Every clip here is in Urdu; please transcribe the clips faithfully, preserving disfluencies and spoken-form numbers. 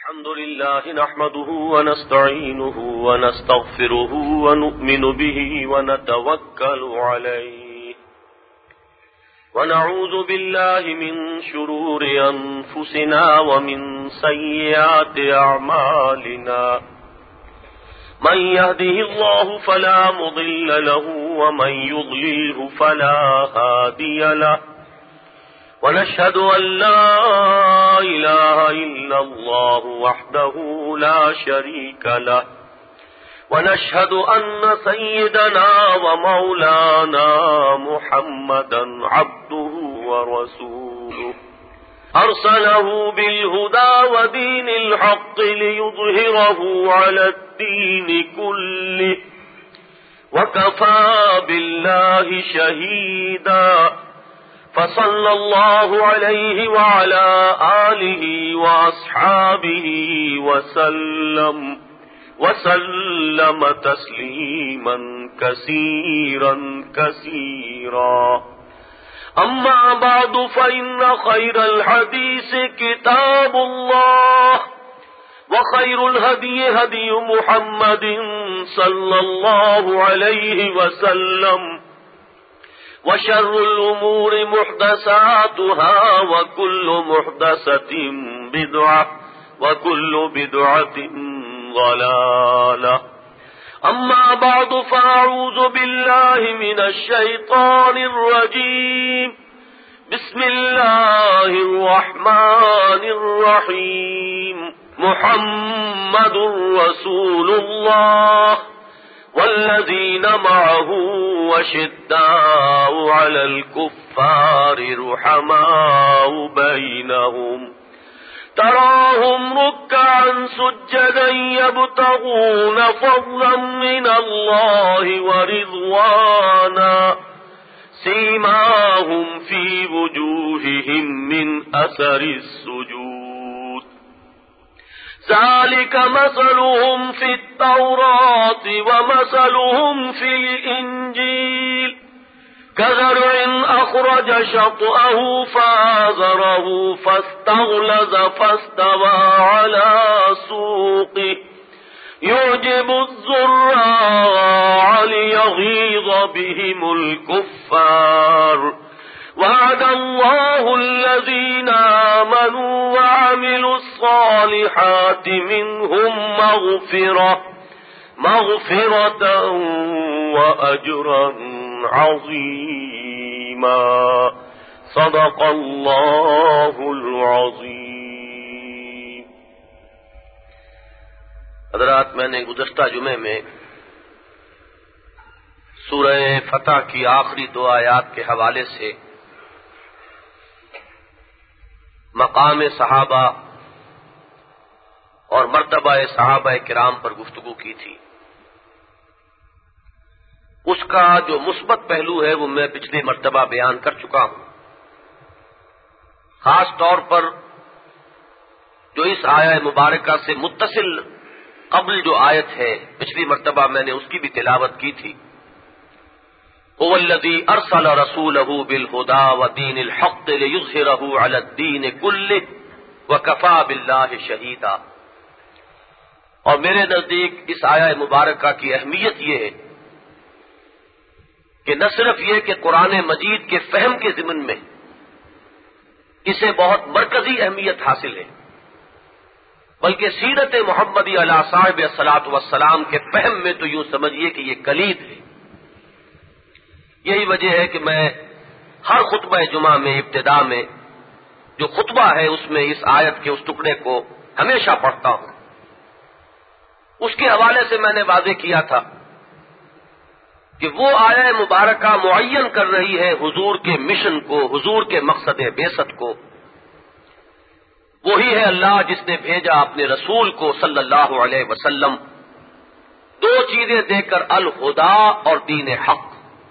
الحمد لله نحمده ونستعينه ونستغفره ونؤمن به ونتوكل عليه ونعوذ بالله من شرور أنفسنا ومن سيئات أعمالنا من يهده الله فلا مضل له ومن يضلله فلا هادي له ونشهد أن لا إله إلا الله وحده لا شريك له ونشهد أن سيدنا ومولانا محمدا عبده ورسوله أرسله بالهدى ودين الحق ليظهره على الدين كله وكفى بالله شهيدا فصلى الله عليه وعلى آله وأصحابه وسلم وسلم تسليما كثيرا كثيرا أما بعد فإن خير الحديث كتاب الله وخير الهدي هدي محمد صلى الله عليه وسلم وشر الأمور محدثاتها وكل محدثة بدعة وكل بدعة ضلالة أما بعد فأعوذ بالله من الشيطان الرجيم بسم الله الرحمن الرحيم محمد رسول الله والذين معه وشداء على الكفار رحماء بينهم تراهم ركعا سجدا يبتغون فضلا من الله ورضوانا سيماهم في وجوههم من أثر السجود ذلك مثلهم في التوراة ومثلهم في الإنجيل كزرع أخرج شطأه فآزره فاستغلظ فاستوى على سوقه يعجب الزراع ليغيظ بهم الكفار وعد الله الذين آمنوا وعملوا الصالحات منهم مغفرة مغفرة وأجرا عظيما صدق الله العظيم. حضرات، میں نے گزشتہ جمعے میں سورہ فتح کی آخری دو آیات کے حوالے سے مقام صحابہ اور مرتبہ صحابہ کرام پر گفتگو کی تھی. اس کا جو مثبت پہلو ہے وہ میں پچھلی مرتبہ بیان کر چکا ہوں. خاص طور پر جو اس آیہ مبارکہ سے متصل قبل جو آیت ہے پچھلی مرتبہ میں نے اس کی بھی تلاوت کی تھی. هو الذي ارسل رسوله بالهدى ودين الحق ليظهره على الدين كله وكفى بالله شهيدا. اور میرے نزدیک اس آیہ مبارکہ کی اہمیت یہ ہے کہ نہ صرف یہ کہ قرآن مجید کے فہم کے ضمن میں اسے بہت مرکزی اہمیت حاصل ہے، بلکہ سیرت محمدی علیہ صاحب الصلاۃ والسلام کے فہم میں تو یوں سمجھیے کہ یہ کلید ہے. یہی وجہ ہے کہ میں ہر خطبہ جمعہ میں ابتدا میں جو خطبہ ہے اس میں اس آیت کے اس ٹکڑے کو ہمیشہ پڑھتا ہوں. اس کے حوالے سے میں نے واضح کیا تھا کہ وہ آیہ مبارکہ معین کر رہی ہے حضور کے مشن کو، حضور کے مقصد بعثت کو. وہی ہے اللہ جس نے بھیجا اپنے رسول کو صلی اللہ علیہ وسلم دو چیزیں دے کر، الہدا اور دین حق.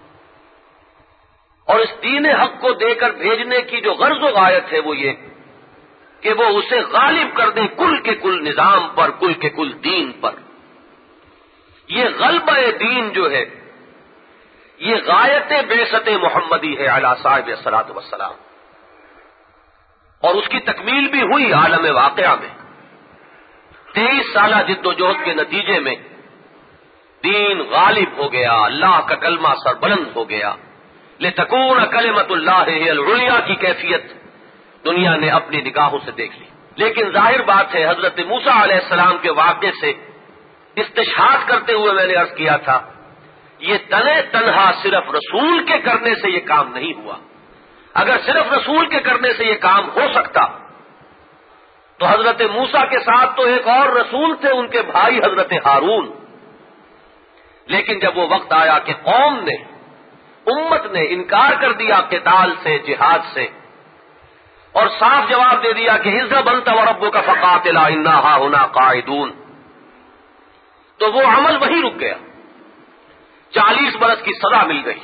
اور اس دین حق کو دے کر بھیجنے کی جو غرض و غایت ہے وہ یہ کہ وہ اسے غالب کر دے کل کے کل نظام پر، کل کے کل دین پر. یہ غلبہ دین جو ہے یہ غایت بعثت محمدی ہے علی صاحب الصلاۃ والسلام، اور اس کی تکمیل بھی ہوئی عالم واقعہ میں. تیئیس سالہ جد و جہد کے نتیجے میں دین غالب ہو گیا، اللہ کا کلمہ سربلند ہو گیا، لتکون کلمۃ اللہ ہی العلیٰ کی کیفیت دنیا نے اپنی نگاہوں سے دیکھ لی۔ لیکن ظاہر بات ہے حضرت موسیٰ علیہ السلام کے واقعے سے استشہاد کرتے ہوئے میں نے عرض کیا تھا، یہ تنے تنہا صرف رسول کے کرنے سے یہ کام نہیں ہوا۔ اگر صرف رسول کے کرنے سے یہ کام ہو سکتا تو حضرت موسیٰ کے ساتھ تو ایک اور رسول تھے، ان کے بھائی حضرت ہارون۔ لیکن جب وہ وقت آیا کہ قوم نے، امت نے انکار کر دیا قتال سے، جہاد سے، اور صاف جواب دے دیا کہ اذهب انت وربك فقاتلا انا هاهنا قاعدون، تو وہ عمل وہی رک گیا، چالیس برس کی سزا مل گئی۔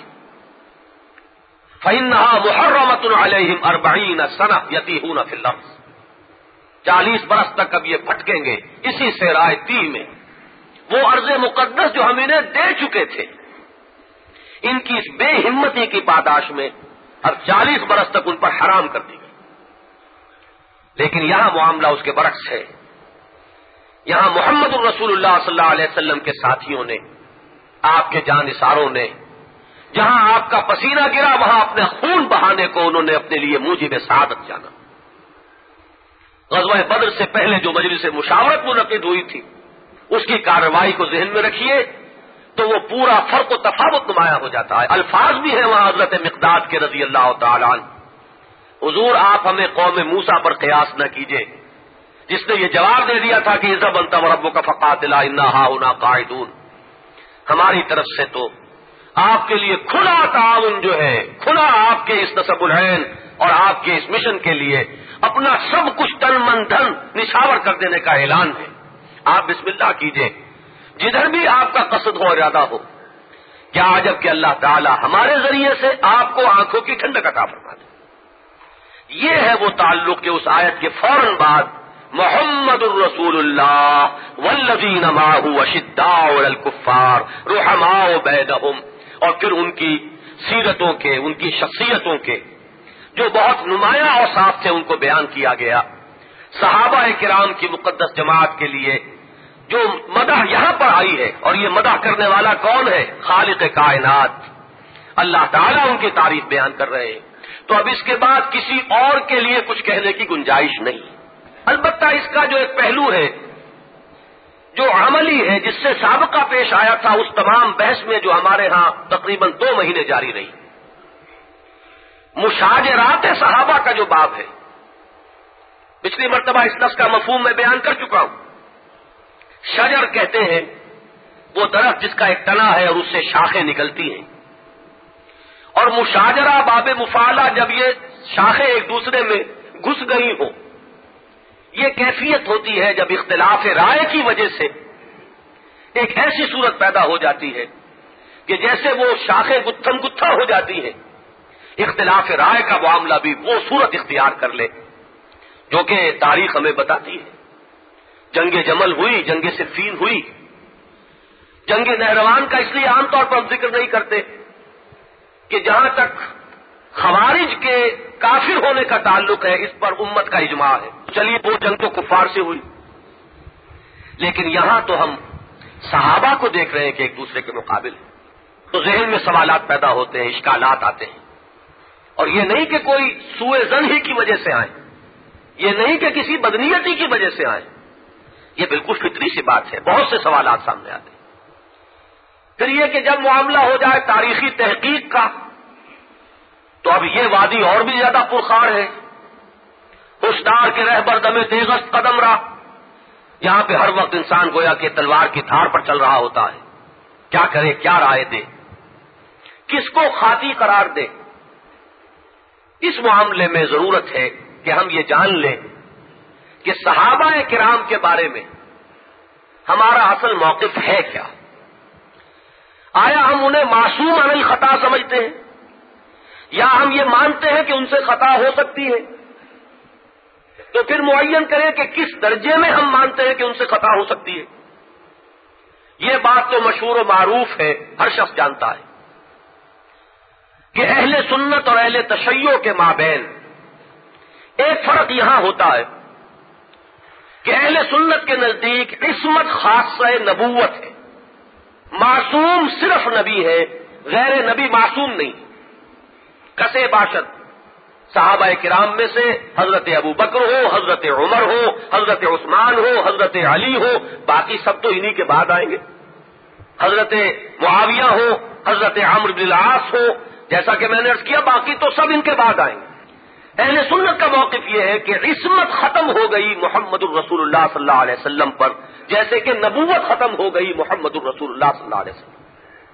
فإنها محرمة عليهم أربعين سنة يتيهون في الأرض، چالیس برس تک اب یہ بھٹکیں گے اسی صحرائے تیہ میں، وہ ارض مقدس جو ہم انہیں دے چکے تھے، ان کی اس بے ہمتی کی پاداش میں اب چالیس برس تک ان پر حرام کر دی گئی۔ لیکن یہاں معاملہ اس کے برعکس ہے، یہاں محمد الرسول اللہ صلی اللہ علیہ وسلم کے ساتھیوں نے، آپ کے جانثاروں نے، جہاں آپ کا پسینہ گرا وہاں اپنے خون بہانے کو انہوں نے اپنے لیے موجب سعادت جانا۔ غزوہ بدر سے پہلے جو مجلس مشاورت منعقد ہوئی تھی، اس کی کارروائی کو ذہن میں رکھیے تو وہ پورا فرق و تفاوت نمایاں ہو جاتا ہے۔ الفاظ بھی ہیں وہاں حضرت مقداد کے رضی اللہ تعالی عنہ، حضور آپ ہمیں قوم موسیٰ پر قیاس نہ کیجئے، جس نے یہ جواب دے دیا تھا کہ اذهب انت وربك فقاتلا انا هاهنا قاعدون۔ ہماری طرف سے تو آپ کے لیے کھلا تعاون جو ہے، کھلا آپ کے اس نسب العین اور آپ کے اس مشن کے لیے اپنا سب کچھ تن من دھن نشاور کر دینے کا اعلان ہے، آپ بسم اللہ کیجئے، جدھر بھی آپ کا قصد ہو ارادہ ہو۔ کیا عجب کہ اللہ تعالی ہمارے ذریعے سے آپ کو آنکھوں کی ٹھنڈک عطا فرما دے۔ یہ ہے وہ تعلق کہ اس آیت کے فوراً بعد محمد الرسول اللہ والذین معہ اشداء علی الکفار رحماء بینہم، اور پھر ان کی سیرتوں کے، ان کی شخصیتوں کے جو بہت نمایاں اوصاف تھے ان کو بیان کیا گیا۔ صحابہ کرام کی مقدس جماعت کے لیے جو مدح یہاں پر آئی ہے، اور یہ مدح کرنے والا کون ہے؟ خالق کائنات اللہ تعالیٰ ان کی تعریف بیان کر رہے ہیں، تو اب اس کے بعد کسی اور کے لیے کچھ کہنے کی گنجائش نہیں۔ البتہ اس کا جو ایک پہلو ہے جو عملی ہے، جس سے سابقہ پیش آیا تھا اس تمام بحث میں جو ہمارے ہاں تقریباً دو مہینے جاری رہی، مشاجرات صحابہ کا جو باب ہے، پچھلی مرتبہ اس لفظ کا مفہوم میں بیان کر چکا ہوں۔ شجر کہتے ہیں وہ درخت جس کا ایک تنا ہے اور اس سے شاخیں نکلتی ہیں، اور مشاجرہ باب مفعلہ جب یہ شاخیں ایک دوسرے میں گھس گئی ہوں، یہ کیفیت ہوتی ہے جب اختلاف رائے کی وجہ سے ایک ایسی صورت پیدا ہو جاتی ہے کہ جیسے وہ شاخیں گتھم گتھا ہو جاتی ہیں، اختلاف رائے کا معاملہ بھی وہ صورت اختیار کر لے جو کہ تاریخ ہمیں بتاتی ہے۔ جنگ جمل ہوئی، جنگ صفین ہوئی، جنگ نہروان کا اس لیے عام طور پر ہم ذکر نہیں کرتے کہ جہاں تک خوارج کے کافر ہونے کا تعلق ہے اس پر امت کا اجماع ہے، چلیے وہ جنگ تو کفار سے ہوئی، لیکن یہاں تو ہم صحابہ کو دیکھ رہے ہیں کہ ایک دوسرے کے مقابل، تو ذہن میں سوالات پیدا ہوتے ہیں، اشکالات آتے ہیں، اور یہ نہیں کہ کوئی سوء ظن ہی کی وجہ سے آئیں، یہ نہیں کہ کسی بدنیتی کی وجہ سے آئیں، یہ بالکل فطری سی بات ہے، بہت سے سوالات سامنے آتے ہیں۔ پھر یہ کہ جب معاملہ ہو جائے تاریخی تحقیق کا تو اب یہ وادی اور بھی زیادہ پرخار ہے، ہوشدار کے رہبر دم تیغست قدم رہا، یہاں پہ ہر وقت انسان گویا کہ تلوار کی دھار پر چل رہا ہوتا ہے، کیا کرے، کیا رائے دے، کس کو خاطی قرار دے۔ اس معاملے میں ضرورت ہے کہ ہم یہ جان لیں کہ صحابہ کرام کے بارے میں ہمارا اصل موقف ہے کیا۔ آیا ہم انہیں معصوم عن الخطا سمجھتے ہیں، یا ہم یہ مانتے ہیں کہ ان سے خطا ہو سکتی ہے؟ تو پھر معین کریں کہ کس درجے میں ہم مانتے ہیں کہ ان سے خطا ہو سکتی ہے۔ یہ بات تو مشہور و معروف ہے، ہر شخص جانتا ہے کہ اہل سنت اور اہل تشیع کے مابین ایک فرق یہاں ہوتا ہے کہ اہل سنت کے نزدیک عصمت خاصہ نبوت ہے. معصوم صرف نبی ہے، غیر نبی معصوم نہیں. کسے باشد صحابہ کرام میں سے حضرت ابو بکر ہو، حضرت عمر ہو، حضرت عثمان ہو، حضرت علی ہو، باقی سب تو انہی کے بعد آئیں گے. حضرت معاویہ ہو، حضرت عمرو بن العاص ہو، جیسا کہ میں نے عرض کیا باقی تو سب ان کے بعد آئیں گے. اہل سنت کا موقف یہ ہے کہ عصمت ختم ہو گئی محمد الرسول اللہ صلی اللہ علیہ وسلم پر، جیسے کہ نبوت ختم ہو گئی محمد الرسول اللہ صلی اللہ علیہ وسلم.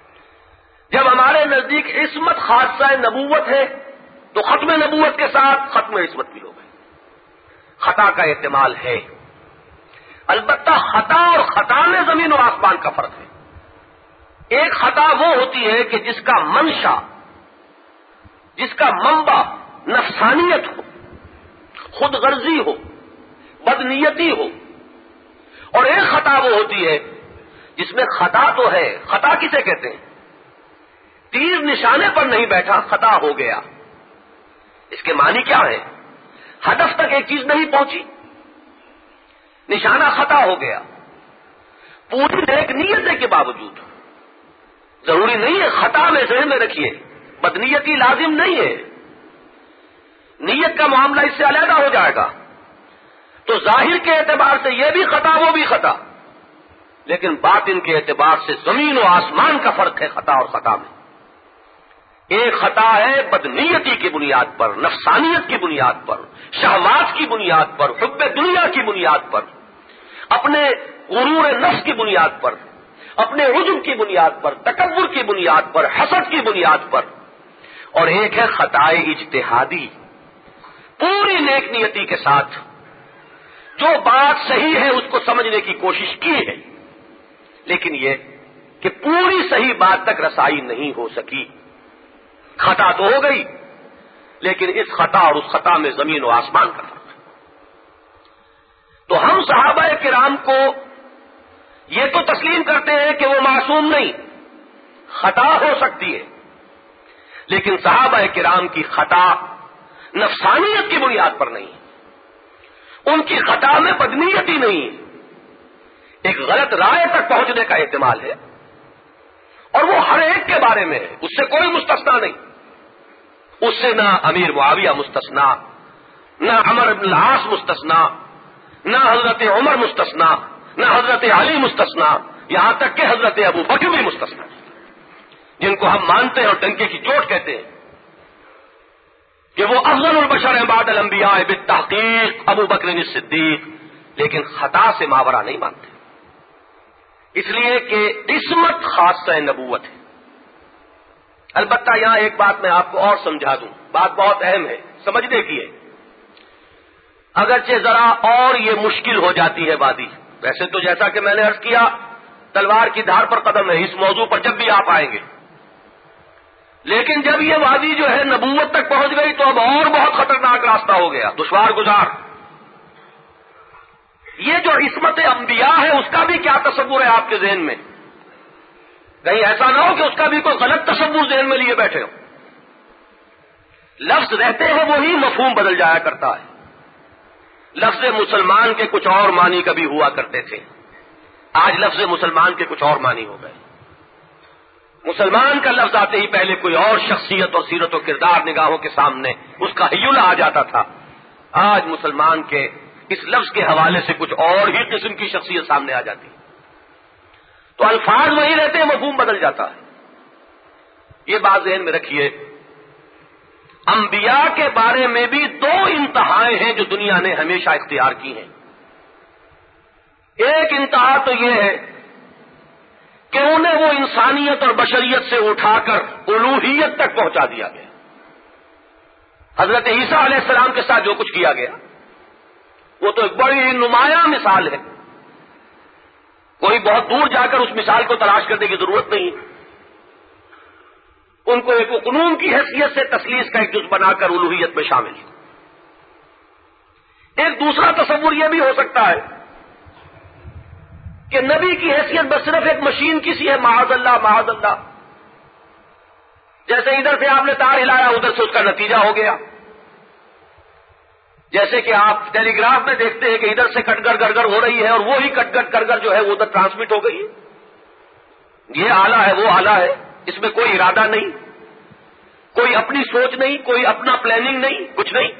جب ہمارے نزدیک عصمت خاصہ نبوت ہے تو ختم نبوت کے ساتھ ختم عصمت بھی ہو گئی. خطا کا احتمال ہے، البتہ خطا اور خطا میں زمین و آسمان کا فرق ہے. ایک خطا وہ ہوتی ہے کہ جس کا منشا، جس کا منبع نفسانیت ہو، خود غرضی ہو، بدنیتی ہو. اور ایک خطا وہ ہوتی ہے جس میں خطا تو ہے. خطا کسے کہتے ہیں؟ تیر نشانے پر نہیں بیٹھا، خطا ہو گیا. اس کے معنی کیا ہے؟ ہدف تک ایک چیز نہیں پہنچی، نشانہ خطا ہو گیا. پوری نیک نیت کے باوجود ضروری نہیں ہے خطا میں ذہن میں رکھیے، بدنیتی لازم نہیں ہے. نیت کا معاملہ اس سے علیحدہ ہو جائے گا. تو ظاہر کے اعتبار سے یہ بھی خطا وہ بھی خطا، لیکن باطن کے اعتبار سے زمین و آسمان کا فرق ہے خطا اور خطا میں. ایک خطا ہے بدنیتی کی بنیاد پر، نفسانیت کی بنیاد پر، شہوات کی بنیاد پر، حب دنیا کی بنیاد پر، اپنے غرور نفس کی بنیاد پر، اپنے عجب کی بنیاد پر، تکبر کی بنیاد پر، حسد کی بنیاد پر. اور ایک ہے خطائے اجتہادی، پوری نیک نیتی کے ساتھ جو بات صحیح ہے اس کو سمجھنے کی کوشش کی ہے، لیکن یہ کہ پوری صحیح بات تک رسائی نہیں ہو سکی. خطا تو ہو گئی، لیکن اس خطا اور اس خطا میں زمین و آسمان کا فرق ہے. تو ہم صحابہ کرام کو یہ تو تسلیم کرتے ہیں کہ وہ معصوم نہیں، خطا ہو سکتی ہے، لیکن صحابہ کرام کی خطا نفسانیت کی بنیاد پر نہیں، ان کی خطا میں بدنیت ہی نہیں ہے. ایک غلط رائے تک پہنچنے کا احتمال ہے، اور وہ ہر ایک کے بارے میں ہے، اس سے کوئی مستثنا نہیں. اس سے نہ امیر معاویہ مستثنا، نہ عمر بن العاص مستثنا، نہ حضرت عمر مستثنا، نہ حضرت علی مستثنا، یہاں تک کہ حضرت ابو بکر بھی مستثنا، جن کو ہم مانتے ہیں اور ڈنکے کی چوٹ کہتے ہیں کہ وہ افضل البشر ہیں بعد الانبیاء بالتحقیق ابو بکر صدیق، لیکن خطا سے ماورا نہیں مانتے، اس لیے کہ عصمت خاصہ نبوت ہے. البتہ یہاں ایک بات میں آپ کو اور سمجھا دوں، بات بہت اہم ہے، سمجھنے کی ہے. اگرچہ ذرا اور یہ مشکل ہو جاتی ہے وادی، ویسے تو جیسا کہ میں نے عرض کیا تلوار کی دھار پر قدم ہے، اس موضوع پر جب بھی آپ آئیں گے، لیکن جب یہ وادی جو ہے نبوت تک پہنچ گئی تو اب اور بہت خطرناک راستہ ہو گیا، دشوار گزار. یہ جو عصمت انبیاء ہے اس کا بھی کیا تصور ہے آپ کے ذہن میں؟ کہیں ایسا نہ ہو کہ اس کا بھی کوئی غلط تصور ذہن میں لیے بیٹھے ہو. لفظ رہتے ہیں وہی مفہوم بدل جایا کرتا ہے. لفظ مسلمان کے کچھ اور معنی کبھی ہوا کرتے تھے، آج لفظ مسلمان کے کچھ اور معنی ہو گئے. مسلمان کا لفظ آتے ہی پہلے کوئی اور شخصیت اور سیرت و کردار نگاہوں کے سامنے اس کا ہیولا آ جاتا تھا. آج مسلمان کے اس لفظ کے حوالے سے کچھ اور ہی قسم کی شخصیت سامنے آ جاتی ہے. تو الفاظ وہی رہتے ہیں، مفہوم بدل جاتا ہے. یہ بات ذہن میں رکھیے. انبیاء کے بارے میں بھی دو انتہائیں ہیں جو دنیا نے ہمیشہ اختیار کی ہیں. ایک انتہا تو یہ ہے کہ انہیں وہ انسانیت اور بشریت سے اٹھا کر الوہیت تک پہنچا دیا گیا. حضرت عیسیٰ علیہ السلام کے ساتھ جو کچھ کیا گیا وہ تو ایک بڑی نمایاں مثال ہے. کوئی بہت دور جا کر اس مثال کو تلاش کرنے کی ضرورت نہیں. ان کو ایک قانون کی حیثیت سے تسلیس کا ایک جز بنا کر الوہیت میں شامل. ایک دوسرا تصور یہ بھی ہو سکتا ہے کہ نبی کی حیثیت بس صرف ایک مشین کی سی ہے، معاذ اللہ معاذ اللہ، جیسے ادھر سے آپ نے تار ہلایا ادھر سے اس کا نتیجہ ہو گیا. جیسے کہ آپ ٹیلی گراف میں دیکھتے ہیں کہ ادھر سے کٹ گر گڑگڑ ہو رہی ہے اور وہی کٹ گر کٹ گر جو ہے وہ ادھر ٹرانسمٹ ہو گئی ہے. یہ آلہ ہے وہ آلہ ہے، اس میں کوئی ارادہ نہیں، کوئی اپنی سوچ نہیں، کوئی اپنا پلاننگ نہیں، کچھ نہیں.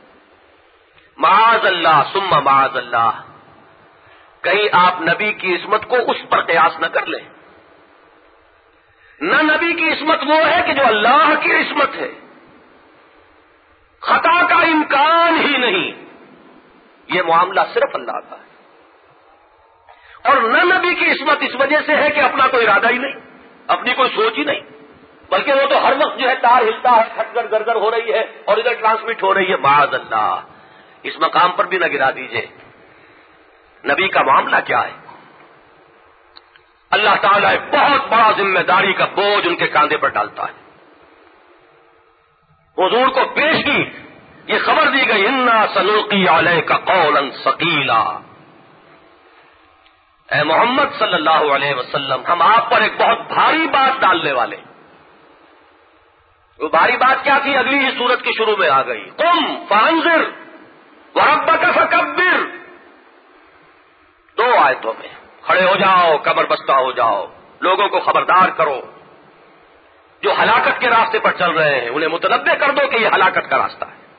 معاذ اللہ ثم معاذ اللہ، کہیں آپ نبی کی عصمت کو اس پر قیاس نہ کر لیں. نہ نبی کی عصمت وہ ہے کہ جو اللہ کی عصمت ہے، خطا کا امکان ہی نہیں، یہ معاملہ صرف اللہ کا ہے. اور نہ نبی کی عصمت اس وجہ سے ہے کہ اپنا کوئی ارادہ ہی نہیں، اپنی کوئی سوچ ہی نہیں، بلکہ وہ تو ہر وقت جو ہے تار ہلتا ہے، کھٹ گر گڑگڑ ہو رہی ہے اور ادھر ٹرانسمٹ ہو رہی ہے. معاذ اللہ، اس مقام پر بھی نہ گرا دیجئے. نبی کا معاملہ کیا ہے؟ اللہ تعالیٰ ایک بہت بڑا ذمہ داری کا بوجھ ان کے کاندھے پر ڈالتا ہے. حضور کو پیش کی یہ خبر دی گئی، انا سنلقی علیک قولا ثقیلا، اے محمد صلی اللہ علیہ وسلم، ہم آپ پر ایک بہت بھاری بات ڈالنے والے. وہ بھاری بات کیا تھی؟ اگلی ہی سورت کی شروع میں آ گئی، قم فانذر وربک فکبر. دو آیتوں میں کھڑے ہو جاؤ، کمر بستہ ہو جاؤ، لوگوں کو خبردار کرو، جو ہلاکت کے راستے پر چل رہے ہیں انہیں متنبع کر دو کہ یہ ہلاکت کا راستہ ہے،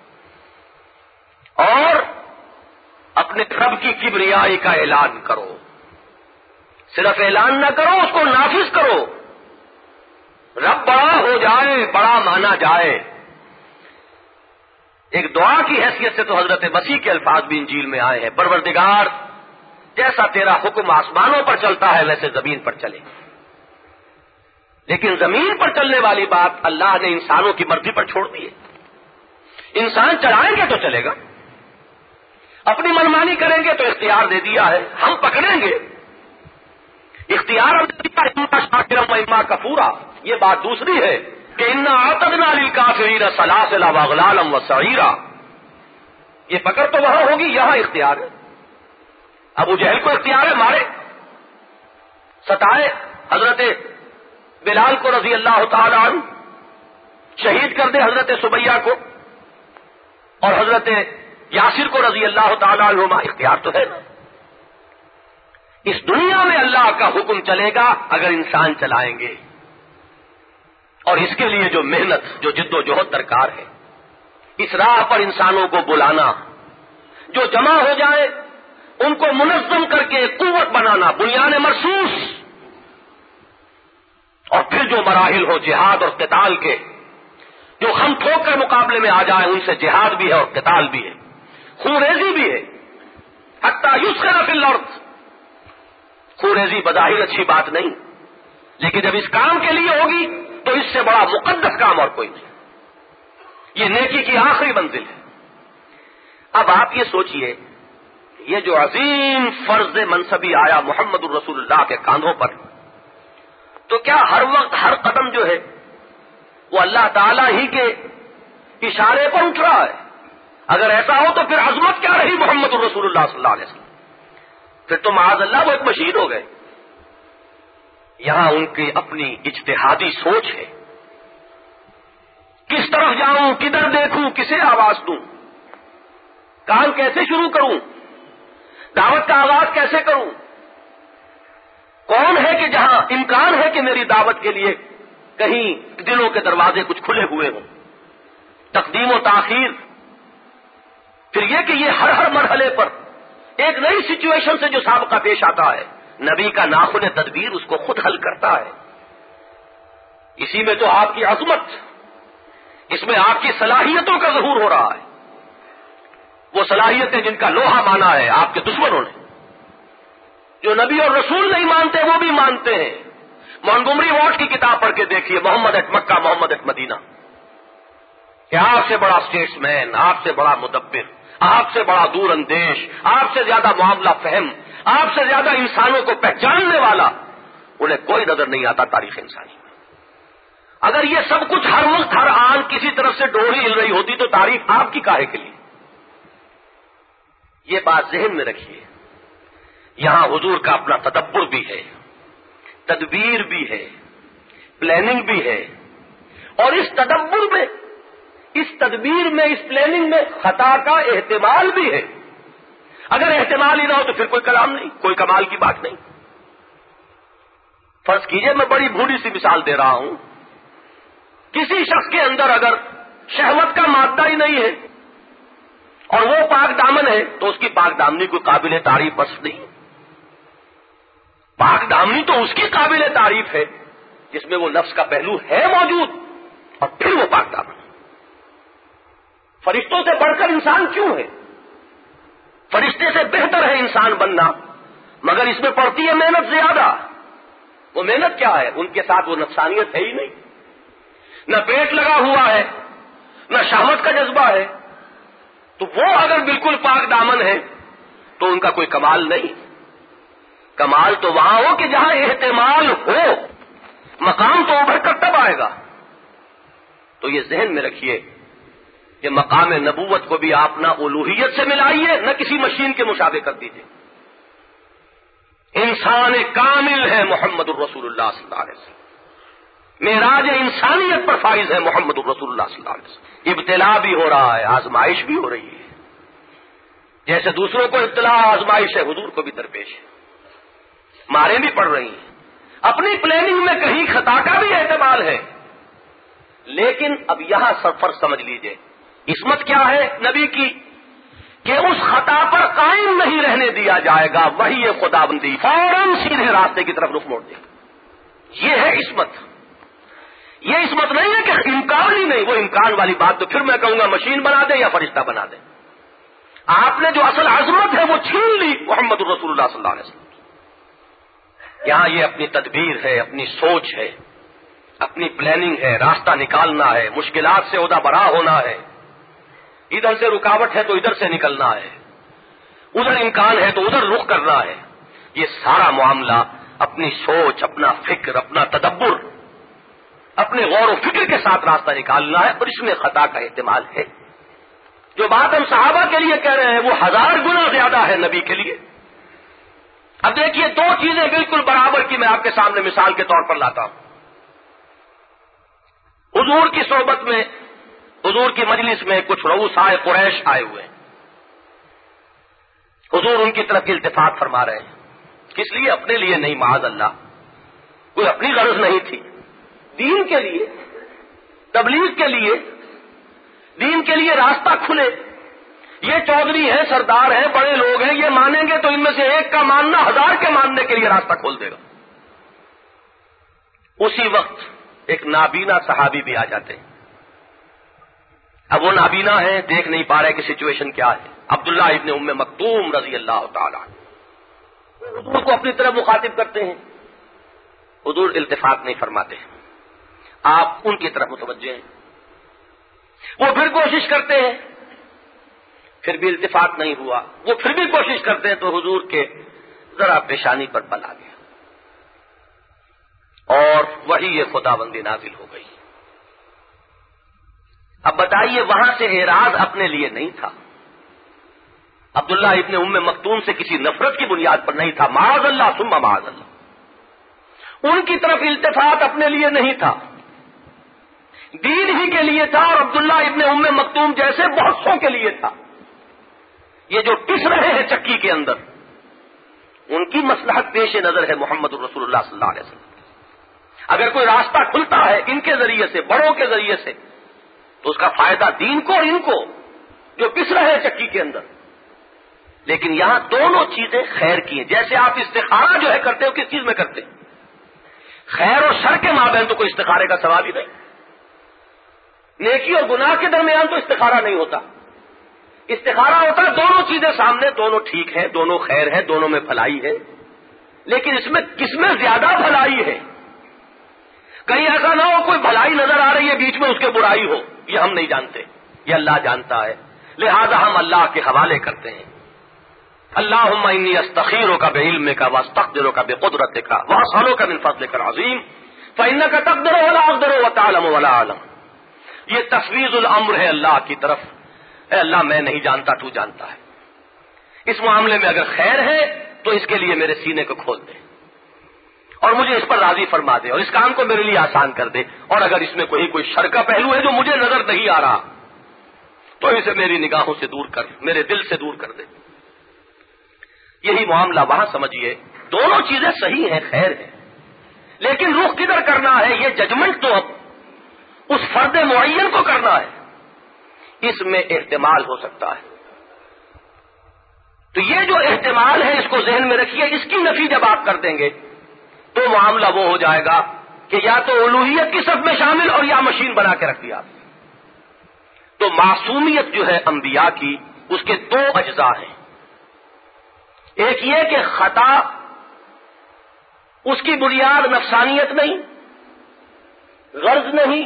اور اپنے رب کی کبریائی کا اعلان کرو. صرف اعلان نہ کرو، اس کو نافذ کرو. رب بڑا ہو جائے، بڑا مانا جائے. ایک دعا کی حیثیت سے تو حضرت مسیح کے الفاظ بھی انجیل میں آئے ہیں، پروردگار جیسا تیرا حکم آسمانوں پر چلتا ہے ویسے زمین پر چلے. لیکن زمین پر چلنے والی بات اللہ نے انسانوں کی مرضی پر چھوڑ دی ہے. انسان چلائیں گے تو چلے گا، اپنی منمانی کریں گے تو اختیار دے دیا ہے، ہم پکڑیں گے. اختیار اما شاکرا اما کفورا، یہ بات دوسری ہے کہ انا اعتدنا للکافرین سلاسل واغلالا وسعیرا. یہ پکڑ تو وہاں ہوگی، یہاں اختیار ہے. ابو جہل کو اختیار ہے، مارے، ستائے، حضرت بلال کو رضی اللہ تعالی عنہ شہید کر دے، حضرت سمیہ کو اور حضرت یاسر کو رضی اللہ تعالی عنہما. اختیار تو ہے نا. اس دنیا میں اللہ کا حکم چلے گا اگر انسان چلائیں گے، اور اس کے لیے جو محنت، جو جد و جہد درکار ہے، اس راہ پر انسانوں کو بلانا، جو جمع ہو جائے ان کو منظم کر کے قوت بنانا، بنیان مرصوص، اور پھر جو مراحل ہو جہاد اور قتال کے، جو ہم ٹھوک کر مقابلے میں آ جائیں ان سے جہاد بھی ہے اور قتال بھی ہے، خون ریزی بھی ہے. حتی یسخر فی الارض، خون ریزی بظاہر اچھی بات نہیں، لیکن جب اس کام کے لیے ہوگی تو اس سے بڑا مقدس کام اور کوئی نہیں. یہ نیکی کی آخری منزل ہے. اب آپ یہ سوچئے، یہ جو عظیم فرض منصبی آیا محمد الرسول اللہ کے کاندھوں پر، تو کیا ہر وقت ہر قدم جو ہے وہ اللہ تعالی ہی کے اشارے پر اٹھ رہا ہے؟ اگر ایسا ہو تو پھر عظمت کیا رہی محمد الرسول اللہ صلی اللہ علیہ وسلم؟ پھر تو معاذ اللہ وہ ایک مشین ہو گئے. یہاں ان کی اپنی اجتہادی سوچ ہے، کس طرف جاؤں، کدھر دیکھوں، کسے آواز دوں، کام کیسے شروع کروں، دعوت کا آغاز کیسے کروں، کون ہے کہ جہاں امکان ہے کہ میری دعوت کے لیے کہیں دلوں کے دروازے کچھ کھلے ہوئے ہوں. تقدیم و تاخیر، پھر یہ کہ یہ ہر ہر مرحلے پر ایک نئی سچویشن سے جو سابقہ پیش آتا ہے، نبی کا ناخن تدبیر اس کو خود حل کرتا ہے. اسی میں تو آپ کی عظمت، اس میں آپ کی صلاحیتوں کا ظہور ہو رہا ہے. وہ صلاحیتیں جن کا لوہا مانا ہے آپ کے دشمنوں نے، جو نبی اور رسول نہیں مانتے وہ بھی مانتے ہیں. مونٹگومری واٹ کی کتاب پڑھ کے دیکھیے، محمد at Mecca, Muhammad at Medina, کہ آپ سے بڑا اسٹیٹس مین، آپ سے بڑا مدبر، آپ سے بڑا دور اندیش، آپ سے زیادہ معاملہ فہم، آپ سے زیادہ انسانوں کو پہچاننے والا انہیں کوئی نظر نہیں آتا تاریخ انسانی میں. اگر یہ سب کچھ ہر وقت ہر آن کسی طرف سے ڈوری ہل رہی ہوتی تو تعریف آپ کی کاہے کے لیے؟ یہ بات ذہن میں رکھیے. یہاں حضور کا اپنا تدبر بھی ہے، تدبیر بھی ہے، پلاننگ بھی ہے، اور اس تدبر میں اس تدبیر میں، اس پلاننگ میں خطا کا احتمال بھی ہے. اگر احتمال ہی نہ ہو تو پھر کوئی کلام نہیں، کوئی کمال کی بات نہیں. فرض کیجئے میں بڑی بھولی سی مثال دے رہا ہوں، کسی شخص کے اندر اگر شہوت کا مادہ ہی نہیں ہے اور وہ پاک دامن ہے تو اس کی پاک دامنی کوئی قابل تعریف بس نہیں. پاک دامنی تو اس کی قابل تعریف ہے جس میں وہ نفس کا پہلو ہے موجود، اور پھر وہ پاک دامن. فرشتوں سے بڑھ کر انسان کیوں ہے؟ فرشتے سے بہتر ہے انسان بننا، مگر اس میں پڑتی ہے محنت زیادہ. وہ محنت کیا ہے؟ ان کے ساتھ وہ نفسانیت ہے ہی نہیں، نہ پیٹ لگا ہوا ہے، نہ شہوت کا جذبہ ہے. تو وہ اگر بالکل پاک دامن ہے تو ان کا کوئی کمال نہیں. کمال تو وہاں ہو کہ جہاں احتمال ہو، مقام تو ابھر کر تب آئے گا. تو یہ ذہن میں رکھیے کہ مقام نبوت کو بھی آپ نہ الوہیت سے ملائیے، نہ کسی مشین کے مشابہ کر دیجیے. انسان کامل ہے محمد الرسول اللہ صلی اللہ علیہ وسلم. معراج انسانیت پر فائز ہے محمد الرسول اللہ صلی اللہ علیہ وسلم. ابتلا بھی ہو رہا ہے، آزمائش بھی ہو رہی ہے. جیسے دوسروں کو ابتلا آزمائش ہے، حضور کو بھی درپیش ہے. ماریں بھی پڑ رہی ہیں. اپنی پلاننگ میں کہیں خطا کا بھی احتمال ہے، لیکن اب یہاں سفر سمجھ لیجئے عصمت کیا ہے نبی کی کہ اس خطا پر قائم نہیں رہنے دیا جائے گا. وہی یہ خدا بندی فوراً سیدھے راستے کی طرف رخ موڑ دے گا. یہ ہے عصمت. یہ عصمت نہیں ہے کہ امکان ہی نہیں. وہ امکان والی بات تو پھر میں کہوں گا مشین بنا دے یا فرشتہ بنا دے. آپ نے جو اصل عظمت ہے وہ چھین لی محمد الرسول اللہ صلی اللہ علیہ وسلم. یہاں یہ اپنی تدبیر ہے، اپنی سوچ ہے، اپنی پلاننگ ہے، راستہ نکالنا ہے، مشکلات سے عہدہ برا ہونا ہے. ادھر سے رکاوٹ ہے تو ادھر سے نکلنا ہے، ادھر امکان ہے تو ادھر رخ کرنا ہے. یہ سارا معاملہ اپنی سوچ، اپنا فکر، اپنا تدبر، اپنے غور و فکر کے ساتھ راستہ نکالنا ہے، اور اس میں خطا کا احتمال ہے. جو بات ہم صحابہ کے لیے کہہ رہے ہیں وہ ہزار گنا زیادہ ہے نبی کے لیے. اب دیکھیے دو چیزیں بالکل برابر کی میں آپ کے سامنے مثال کے طور پر لاتا ہوں. حضور کی صحبت میں، حضور کی مجلس میں کچھ رؤسائے قریش آئے ہوئے ہیں. حضور ان کی طرف التفات فرما رہے ہیں. کس لیے؟ اپنے لیے نہیں، معاذ اللہ، کوئی اپنی غرض نہیں تھی. دین کے لیے، تبلیغ کے لیے، دین کے لیے راستہ کھلے. یہ چودھری ہیں، سردار ہیں، بڑے لوگ ہیں، یہ مانیں گے تو ان میں سے ایک کا ماننا ہزار کے ماننے کے لیے راستہ کھول دے گا. اسی وقت ایک نابینا صحابی بھی آ جاتے ہیں. اب وہ نابینا ہیں، دیکھ نہیں پا رہے کہ سچویشن کیا ہے. عبداللہ ابن ام مکتوم رضی اللہ تعالی حضور کو اپنی طرف مخاطب کرتے ہیں. حضور التفات نہیں فرماتے، آپ ان کی طرف متوجہ ہیں. وہ پھر کوشش کرتے ہیں، پھر بھی التفات نہیں ہوا. وہ پھر بھی کوشش کرتے ہیں تو حضور کے ذرا پیشانی پر بل آ گیا اور وہی یہ خدا بندی نازل ہو گئی. اب بتائیے وہاں سے اعراض اپنے لیے نہیں تھا، عبداللہ ابن ام مکتوم سے کسی نفرت کی بنیاد پر نہیں تھا، معاذ اللہ ثم معاذ اللہ. ان کی طرف التفات اپنے لیے نہیں تھا، دین ہی کے لیے تھا، اور عبداللہ ابن ام مکتوم جیسے بہت سو کے لیے تھا. یہ جو ٹس رہے ہیں چکی کے اندر، ان کی مصلحت پیش نظر ہے محمد الرسول اللہ صلی اللہ علیہ وسلم. اگر کوئی راستہ کھلتا ہے ان کے ذریعے سے، بڑوں کے ذریعے سے، تو اس کا فائدہ دین کو اور ان کو جو پس رہے ہیں چکی کے اندر. لیکن یہاں دونوں چیزیں خیر کی ہیں. جیسے آپ استخارہ جو ہے کرتے ہو، کس چیز میں کرتے ہیں؟ خیر اور شر کے مابین تو کوئی استخارے کا سوال ہی نہیں. نیکی اور گناہ کے درمیان تو استخارہ نہیں ہوتا. استخارہ ہوتا ہے دونوں چیزیں سامنے، دونوں ٹھیک ہیں، دونوں خیر ہیں، دونوں میں بھلائی ہے. لیکن اس میں کس میں زیادہ بھلائی ہے؟ کہیں ایسا نہ ہو کوئی بھلائی نظر آ رہی ہے بیچ میں اس کے برائی ہو، یہ ہم نہیں جانتے، یہ اللہ جانتا ہے. لہذا ہم اللہ کے حوالے کرتے ہیں. اللہم انی استخیرک بعلمک واستقدرک بقدرتک واسألک من فضلک العظیم فإنک تقدر ولا اقدر وتعلم ولا اعلم. یہ تفویض الامر ہے اللہ کی طرف. اے اللہ میں نہیں جانتا، تو جانتا ہے. اس معاملے میں اگر خیر ہے تو اس کے لیے میرے سینے کو کھول دے اور مجھے اس پر راضی فرما دے اور اس کام کو میرے لیے آسان کر دے. اور اگر اس میں کوئی کوئی شر کا پہلو ہے جو مجھے نظر نہیں آ رہا تو اسے میری نگاہوں سے دور کر، میرے دل سے دور کر دے. یہی معاملہ وہاں سمجھیے. دونوں چیزیں صحیح ہیں، خیر ہے، لیکن رخ کدھر کرنا ہے یہ ججمنٹ تو اب اس فرد معین کو کرنا ہے. اس میں احتمال ہو سکتا ہے. تو یہ جو احتمال ہے اس کو ذہن میں رکھیے. اس کی نفی جب آپ کر دیں گے تو معاملہ وہ ہو جائے گا کہ یا تو الوہیت کی صف میں شامل اور یا مشین بنا کے رکھ دیا. تو معصومیت جو ہے انبیاء کی، اس کے دو اجزاء ہیں. ایک یہ کہ خطا اس کی بنیاد نفسانیت نہیں، غرض نہیں،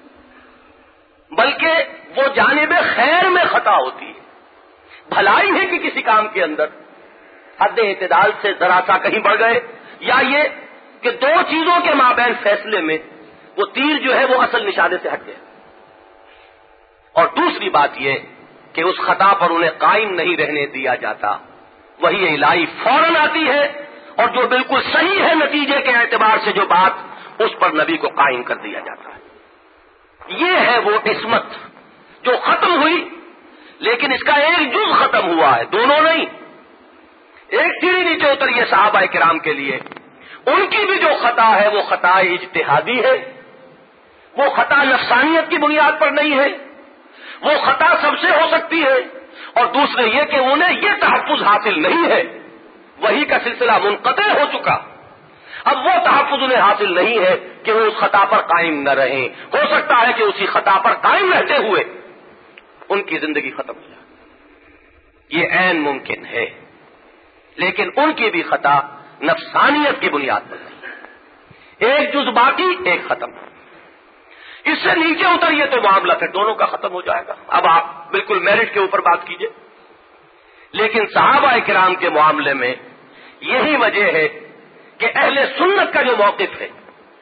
بلکہ وہ جانب خیر میں خطا ہوتی ہے. بھلائی ہے کہ کسی کام کے اندر حد اعتدال سے ذرا سا کہیں بڑھ گئے، یا یہ کہ دو چیزوں کے مابین فیصلے میں وہ تیر جو ہے وہ اصل نشانے سے ہٹ گئے. اور دوسری بات یہ کہ اس خطا پر انہیں قائم نہیں رہنے دیا جاتا. وہی الہی فوراً آتی ہے اور جو بالکل صحیح ہے نتیجے کے اعتبار سے جو بات، اس پر نبی کو قائم کر دیا جاتا ہے. یہ ہے وہ عصمت جو ختم ہوئی، لیکن اس کا ایک جز ختم ہوا ہے، دونوں نہیں. ایک سیڑھی نیچے اتری ہے صحابہ کرام کے لیے. ان کی بھی جو خطا ہے وہ خطا اجتہادی ہے، وہ خطا نفسانیت کی بنیاد پر نہیں ہے، وہ خطا سب سے ہو سکتی ہے. اور دوسرے یہ کہ انہیں یہ تحفظ حاصل نہیں ہے، وہی کا سلسلہ منقطع ہو چکا. اب وہ تحفظ انہیں حاصل نہیں ہے کہ وہ اس خطا پر قائم نہ رہیں. ہو سکتا ہے کہ اسی خطا پر قائم رہتے ہوئے ان کی زندگی ختم ہو جائے، یہ عین ممکن ہے. لیکن ان کی بھی خطا نفسانیت کی بنیاد پر نہیں. ایک جز باقی، ایک ختم. اس سے نیچے اتریے تو معاملہ پھر دونوں کا ختم ہو جائے گا. اب آپ بالکل میرٹ کے اوپر بات کیجئے. لیکن صحابہ کرام کے معاملے میں یہی وجہ ہے کہ اہل سنت کا جو موقف ہے،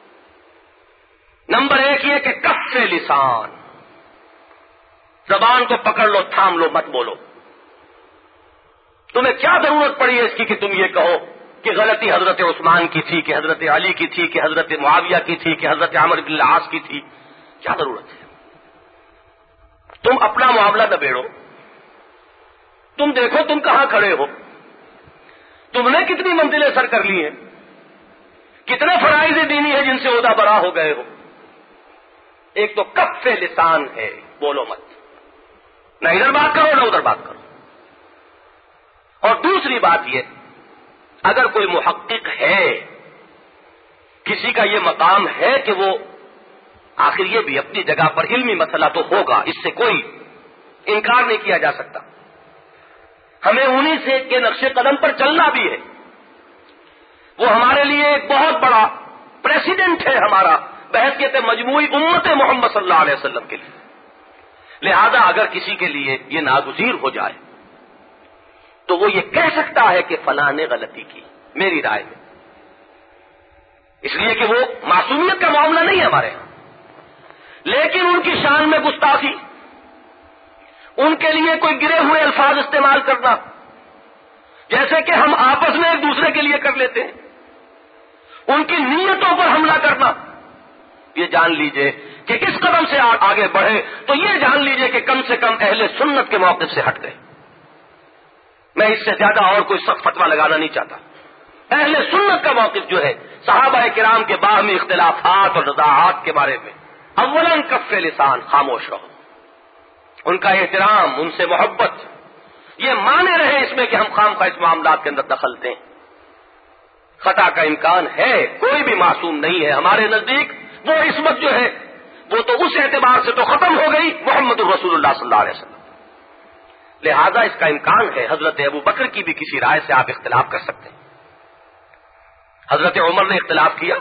نمبر ایک یہ کہ کف لسان، زبان کو پکڑ لو، تھام لو، مت بولو. تمہیں کیا ضرورت پڑی ہے اس کی کہ تم یہ کہو کہ غلطی حضرت عثمان کی تھی، کہ حضرت علی کی تھی، کہ حضرت معاویہ کی تھی، کہ حضرت عمرو بن العاص کی تھی؟ کیا ضرورت ہے؟ تم اپنا معاملہ نہ بیڑو. تم دیکھو تم کہاں کھڑے ہو، تم نے کتنی منزلیں سر کر لی ہیں، کتنے فرائض دینی ہیں جن سے عہدہ برا ہو گئے ہو. ایک تو کف لسان ہے، بولو مت، نہ ادھر بات کرو نہ ادھر بات کرو. اور دوسری بات یہ، اگر کوئی محقق ہے، کسی کا یہ مقام ہے کہ وہ آخر یہ بھی اپنی جگہ پر علمی مسئلہ تو ہوگا، اس سے کوئی انکار نہیں کیا جا سکتا. ہمیں انہی سے کے نقش قدم پر چلنا بھی ہے. وہ ہمارے لیے ایک بہت بڑا پریسیڈنٹ ہے ہمارا بحیثیت مجموعی امت محمد صلی اللہ علیہ وسلم کے لیے. لہذا اگر کسی کے لیے یہ ناگزیر ہو جائے تو وہ یہ کہہ سکتا ہے کہ فلاں نے غلطی کی، میری رائے میں. اس لیے کہ وہ معصومیت کا معاملہ نہیں ہے ہمارے ہاں. لیکن ان کی شان میں گستاخی، ان کے لیے کوئی گرے ہوئے الفاظ استعمال کرنا، جیسے کہ ہم آپس میں ایک دوسرے کے لیے کر لیتے ہیں، ان کی نیتوں پر حملہ کرنا، یہ جان لیجئے کہ اس قدم سے آگے بڑھے تو یہ جان لیجئے کہ کم سے کم اہل سنت کے موقف سے ہٹ گئے. میں اس سے زیادہ اور کوئی سخت فتویٰ لگانا نہیں چاہتا. اہل سنت کا موقف جو ہے صحابہ کرام کے باہمی اختلافات اور نزاعات کے بارے میں، اولاً کف لسان، خاموش رہو. ان کا احترام، ان سے محبت، یہ مانے رہے اس میں کہ ہم خام خواہ اس معاملات کے اندر دخل دیں. خطا کا امکان ہے، کوئی بھی معصوم نہیں ہے. ہمارے نزدیک وہ عصمت جو ہے وہ تو اس اعتبار سے تو ختم ہو گئی محمد الرسول اللہ صلی اللہ علیہ وسلم. لہذا اس کا امکان ہے حضرت ابو بکر کی بھی کسی رائے سے آپ اختلاف کر سکتے ہیں. حضرت عمر نے اختلاف کیا،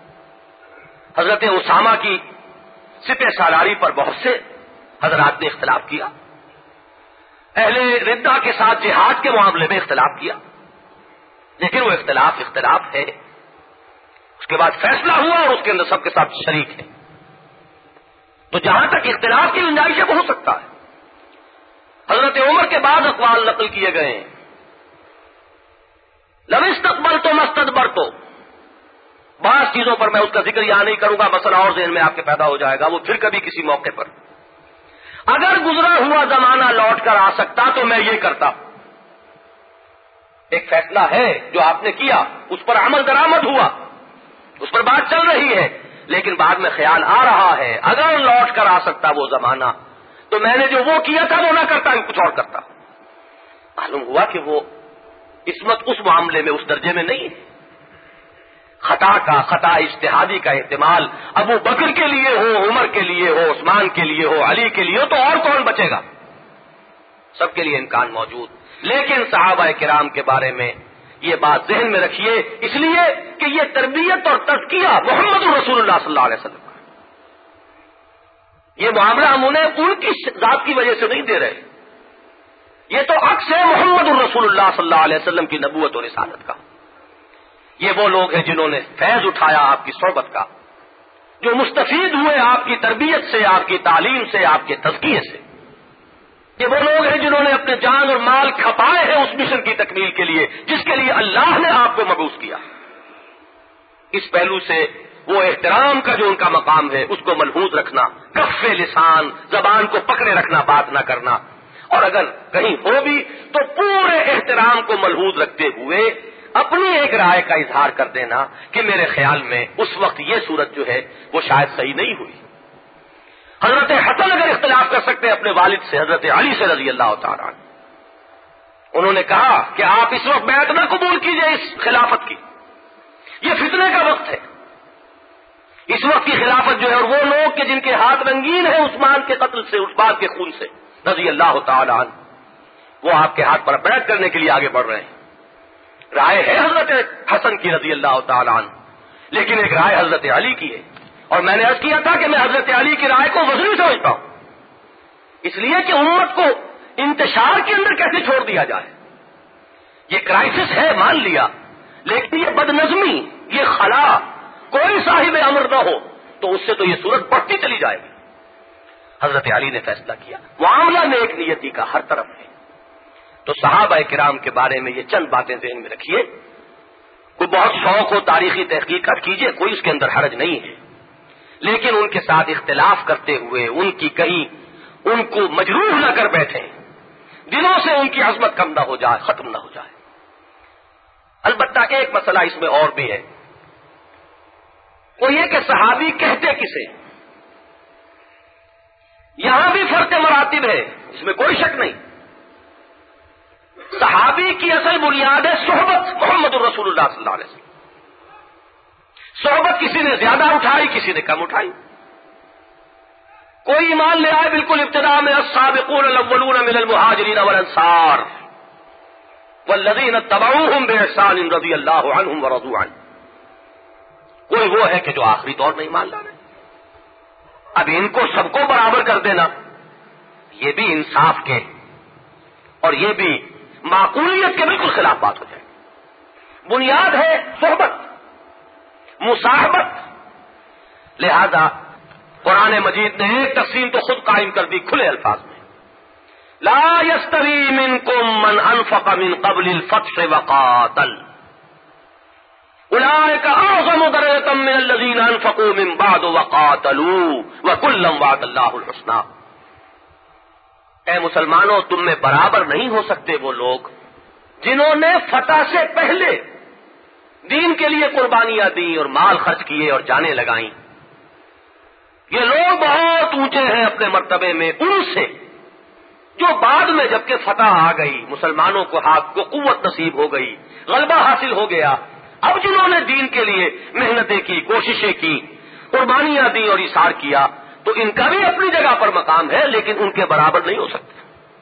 حضرت اسامہ کی سپہ سالاری پر بہت سے حضرات نے اختلاف کیا، اہل ردہ کے ساتھ جہاد کے معاملے میں اختلاف کیا. لیکن وہ اختلاف اختلاف ہے، اس کے بعد فیصلہ ہوا اور اس کے اندر سب کے ساتھ شریک ہے. تو جہاں تک اختلاف کی گنجائش ہے وہ ہو سکتا ہے. حضرت عمر کے بعد اقوال نقل کیے گئے ہیں، لو استقبل تو مستدبر تو. بعض چیزوں پر میں اس کا ذکر یہاں نہیں کروں گا، مسئلہ اور ذہن میں آپ کے پیدا ہو جائے گا، وہ پھر کبھی کسی موقع پر. اگر گزرا ہوا زمانہ لوٹ کر آ سکتا تو میں یہ کرتا. ایک فیصلہ ہے جو آپ نے کیا، اس پر عمل درآمد ہوا، اس پر بات چل رہی ہے، لیکن بعد میں خیال آ رہا ہے اگر لوٹ کر آ سکتا وہ زمانہ تو میں نے جو وہ کیا تھا وہ نہ کرتا، کچھ اور کرتا. معلوم ہوا کہ وہ عصمت اس معاملے میں اس درجے میں نہیں ہے. خطا کا خطا اجتہادی کا احتمال ابو بکر کے لیے ہو، عمر کے لیے ہو، عثمان کے لیے ہو، علی کے لیے ہو تو اور کون بچے گا؟ سب کے لیے امکان موجود. لیکن صحابہ کرام کے بارے میں یہ بات ذہن میں رکھیے، اس لیے کہ یہ تربیت اور تزکیہ محمد رسول اللہ صلی اللہ علیہ وسلم کا. یہ معاملہ ہم انہیں ان کی ذات کی وجہ سے نہیں دے رہے، یہ تو عکس ہے محمد الرسول اللہ صلی اللہ علیہ وسلم کی نبوت اور رسالت کا. یہ وہ لوگ ہیں جنہوں نے فیض اٹھایا آپ کی صحبت کا، جو مستفید ہوئے آپ کی تربیت سے، آپ کی تعلیم سے، آپ کے تزکیے سے. یہ وہ لوگ ہیں جنہوں نے اپنے جان اور مال کھپائے ہیں اس مشن کی تکمیل کے لیے جس کے لیے اللہ نے آپ کو مبعوث کیا. اس پہلو سے وہ احترام کا جو ان کا مقام ہے اس کو ملحوظ رکھنا، کف لسان، زبان کو پکڑے رکھنا، بات نہ کرنا، اور اگر کہیں ہو بھی تو پورے احترام کو ملحوظ رکھتے ہوئے اپنی ایک رائے کا اظہار کر دینا کہ میرے خیال میں اس وقت یہ صورت جو ہے وہ شاید صحیح نہیں ہوئی. حضرت حسن اگر اختلاف کر سکتے اپنے والد سے، حضرت علی سے رضی اللہ تعالیٰ عنہ، انہوں نے کہا کہ آپ اس وقت بیعت نہ قبول کیجئے اس خلافت کی، یہ فتنے کا وقت ہے. اس وقت کی خلافت جو ہے، اور وہ لوگ کہ جن کے ہاتھ رنگین ہیں عثمان کے قتل سے، عثمان کے خون سے رضی اللہ تعالیٰ عنہ، وہ آپ کے ہاتھ پر بیعت کرنے کے لیے آگے بڑھ رہے ہیں. رائے ہے حضرت حسن کی رضی اللہ تعالیٰ عنہ، لیکن ایک رائے حضرت علی کی ہے، اور میں نے عرض کیا تھا کہ میں حضرت علی کی رائے کو وزنی سمجھتا ہوں، اس لیے کہ امت کو انتشار کے اندر کیسے چھوڑ دیا جائے. یہ کرائسس ہے مان لیا، لیکن یہ بدنظمی، یہ خلا، کوئی صاحب امر نہ ہو تو اس سے تو یہ صورت بڑھتی چلی جائے گی. حضرت علی نے فیصلہ کیا، معاملہ نیک نیتی کا ہر طرف ہے. تو صحابہ کرام کے بارے میں یہ چند باتیں ذہن میں رکھیے. کوئی بہت شوق ہو تاریخی تحقیقات کیجئے، کوئی اس کے اندر حرج نہیں ہے، لیکن ان کے ساتھ اختلاف کرتے ہوئے ان کی کہیں ان کو مجروح نہ کر بیٹھیں، دلوں سے ان کی عظمت کم نہ ہو جائے، ختم نہ ہو جائے. البتہ ایک مسئلہ اس میں اور بھی ہے، وہ یہ کہ صحابی کہتے کسے. یہاں بھی فرق مراتب ہے، اس میں کوئی شک نہیں. صحابی کی اصل بنیاد ہے صحبت محمد الرسول اللہ صلی اللہ علیہ وسلم. صحبت کسی نے زیادہ اٹھائی، کسی نے کم اٹھائی. کوئی ایمان لے آئے بالکل ابتدا میں السابقون الاولون من المہاجرین والانصار والذین اتبعوہم باحسان رضی اللہ عنہم ورضوا عنہ. کوئی وہ ہے کہ جو آخری طور میں ایمان لانے. اب ان کو سب کو برابر کر دینا یہ بھی انصاف کے اور یہ بھی معقولیت کے بالکل خلاف بات ہو جائے. بنیاد ہے صحبت، مصاحبت. لہذا قرآن مجید نے ایک تقسیم تو خود قائم کر دی کھلے الفاظ میں، لا یستوی منکم من انفق من قبل الفتح وقاتل اولئک اعظم درجۃ من الذین انفقوا من بعد وقاتلوا وکلا وعد اللہ الحسنی. اے مسلمانوں، تم میں برابر نہیں ہو سکتے وہ لوگ جنہوں نے فتح سے پہلے دین کے لیے قربانیاں دیں اور مال خرچ کیے اور جانیں لگائیں. یہ لوگ بہت اونچے ہیں اپنے مرتبے میں ان سے جو بعد میں جبکہ فتح آ گئی، مسلمانوں کو ہاتھ کو قوت نصیب ہو گئی، غلبہ حاصل ہو گیا، اب جنہوں نے دین کے لیے محنتیں کی، کوششیں کی، قربانیاں دی اور ایثار کیا، تو ان کا بھی اپنی جگہ پر مقام ہے، لیکن ان کے برابر نہیں ہو سکتے.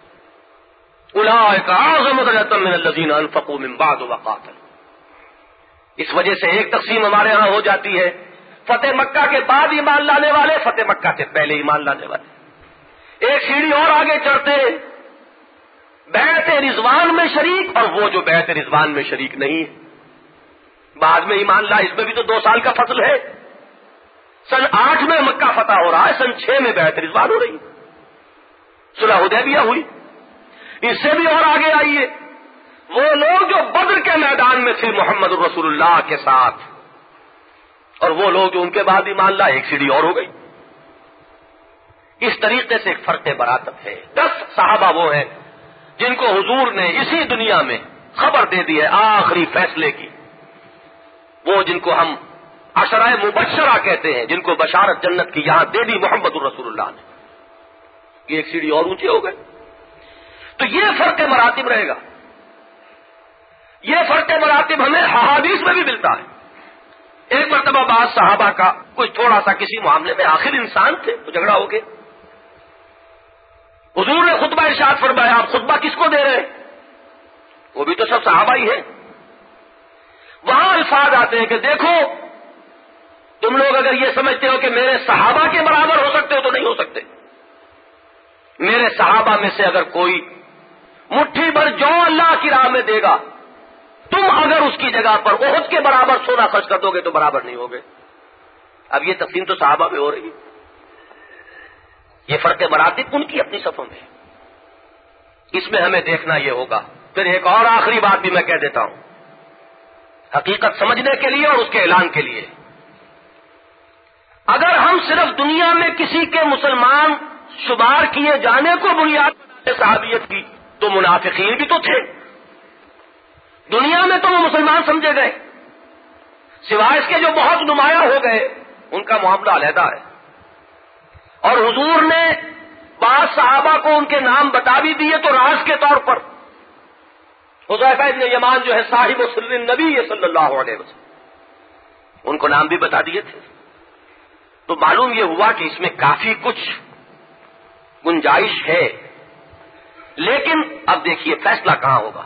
اولئک اعظم درجۃ من الذین انفقوا من بعد وقاتلوا. اس وجہ سے ایک تقسیم ہمارے ہاں ہو جاتی ہے، فتح مکہ کے بعد ایمان لانے والے، فتح مکہ سے پہلے ایمان لانے والے. ایک سیڑھی اور آگے چڑھتے بیعت رضوان میں شریک، اور وہ جو بیعت رضوان میں شریک نہیں ہے، بعد میں ایمان لا. اس میں بھی تو دو سال کا فصل ہے. سن آٹھ میں مکہ فتح ہو رہا ہے، سن چھ میں بیعت رضوان ہو رہی، صلح حدیبیہ ہوئی. اس سے بھی اور آگے آئیے، وہ لوگ جو بدر کے میدان میں تھے محمد الرسول اللہ کے ساتھ، اور وہ لوگ جو ان کے بعد ایمان لا، ایک سیڑھی اور ہو گئی. اس طریقے سے ایک فرق براتب ہے. دس صحابہ وہ ہیں جن کو حضور نے اسی دنیا میں خبر دے دی ہے آخری فیصلے کی، وہ جن کو ہم عشرائے مبشرہ کہتے ہیں، جن کو بشارت جنت کی یہاں دے دی محمد الرسول اللہ نے. یہ ایک سیڑھی اور اونچے ہو گئے. تو یہ فرق مراتب رہے گا. یہ فرق مراتب ہمیں احادیث میں بھی ملتا ہے. ایک مرتبہ بعض صحابہ کا کوئی تھوڑا سا کسی معاملے میں، آخر انسان تھے، تو جھگڑا ہو گیا. حضور نے خطبہ ارشاد فرمایا، آپ خطبہ کس کو دے رہے ہیں؟ وہ بھی تو سب صحابہ ہی ہیں. وہاں الفاظ آتے ہیں کہ دیکھو تم لوگ اگر یہ سمجھتے ہو کہ میرے صحابہ کے برابر ہو سکتے ہو تو نہیں ہو سکتے. میرے صحابہ میں سے اگر کوئی مٹھی بھر جو اللہ کی راہ میں دے گا، تم اگر اس کی جگہ پر احد کے برابر سونا خرچ کر دو گے تو برابر نہیں ہوگے. اب یہ تقسیم تو صحابہ میں ہو رہی ہے. یہ فرق مراتب ان کی اپنی صفوں میں. اس میں ہمیں دیکھنا یہ ہوگا. پھر ایک اور آخری بات بھی میں کہہ دیتا ہوں، حقیقت سمجھنے کے لیے اور اس کے اعلان کے لیے. اگر ہم صرف دنیا میں کسی کے مسلمان شمار کیے جانے کو بنیاد بناتے صحابیت کی، تو منافقین بھی تو تھے. دنیا میں تو وہ مسلمان سمجھے گئے، سوائے اس کے جو بہت نمایاں ہو گئے ان کا معاملہ علیحدہ ہے. اور حضور نے بعض صحابہ کو ان کے نام بتا بھی دیے تو راز کے طور پر. حذیفہ بن یمان جو ہے صاحب سر النبی صلی اللہ علیہ وسلم، ان کو نام بھی بتا دیے تھے. تو معلوم یہ ہوا کہ اس میں کافی کچھ گنجائش ہے. لیکن اب دیکھیے فیصلہ کہاں ہوگا.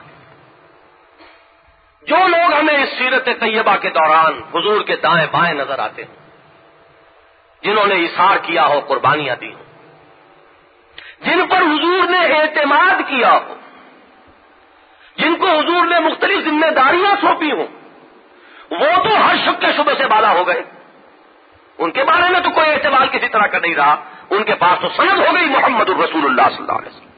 جو لوگ ہمیں اس سیرت طیبہ کے دوران حضور کے دائیں بائیں نظر آتے ہیں، جنہوں نے اثار کیا ہو، قربانیاں دی ہوں، جن پر حضور نے اعتماد کیا ہو، جن کو حضور نے مختلف ذمہ داریاں سونپی ہوں، وہ تو ہر شک کے شبے سے بالا ہو گئے. ان کے بارے میں تو کوئی اعتماد کسی طرح کا نہیں رہا. ان کے پاس تو سند ہو گئی محمد الرسول اللہ صلی اللہ علیہ وسلم.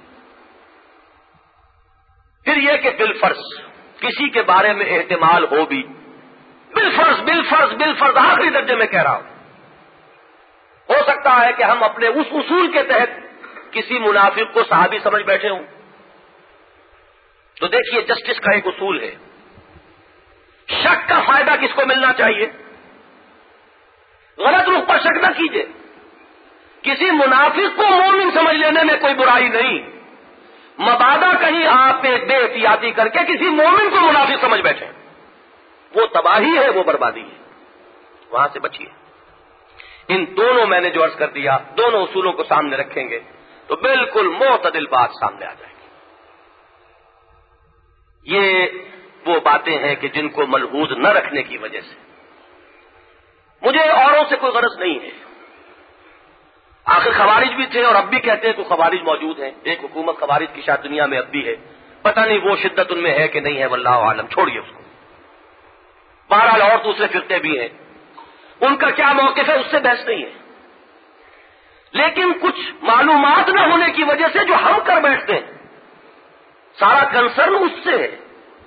پھر یہ کہ بالفرض کسی کے بارے میں احتمال ہو بھی، بالفرض بالفرض بالفرض آخری درجے میں کہہ رہا ہوں، ہو سکتا ہے کہ ہم اپنے اس اصول کے تحت کسی منافق کو صحابی سمجھ بیٹھے ہوں. تو دیکھیے جسٹس کا ایک اصول ہے، شک کا فائدہ کس کو ملنا چاہیے؟ غلط رخ پر شک نہ کیجیے. کسی منافق کو مومن سمجھ لینے میں کوئی برائی نہیں. مبادا کہیں آپ بے احتیاطی کر کے کسی مومن کو منافق سمجھ بیٹھے، وہ تباہی ہے، وہ بربادی ہے. وہاں سے بچیے. ان دونوں میں نے جو عرض کر دیا، دونوں اصولوں کو سامنے رکھیں گے تو بالکل معتدل بات سامنے آ جائے گی. یہ وہ باتیں ہیں کہ جن کو ملحوظ نہ رکھنے کی وجہ سے مجھے اوروں سے کوئی غرض نہیں ہے. آخر خوارج بھی تھے اور اب بھی کہتے ہیں کہ خوارج موجود ہیں. ایک حکومت خوارج کی شاید دنیا میں اب بھی ہے، پتہ نہیں وہ شدت ان میں ہے کہ نہیں ہے، واللہ عالم. چھوڑیے اس کو. بہرحال اور دوسرے فرقے بھی ہیں، ان کا کیا موقف ہے اس سے بحث نہیں ہے. لیکن کچھ معلومات نہ ہونے کی وجہ سے جو ہم کر بیٹھتے ہیں، سارا کنسرن اس سے ہے.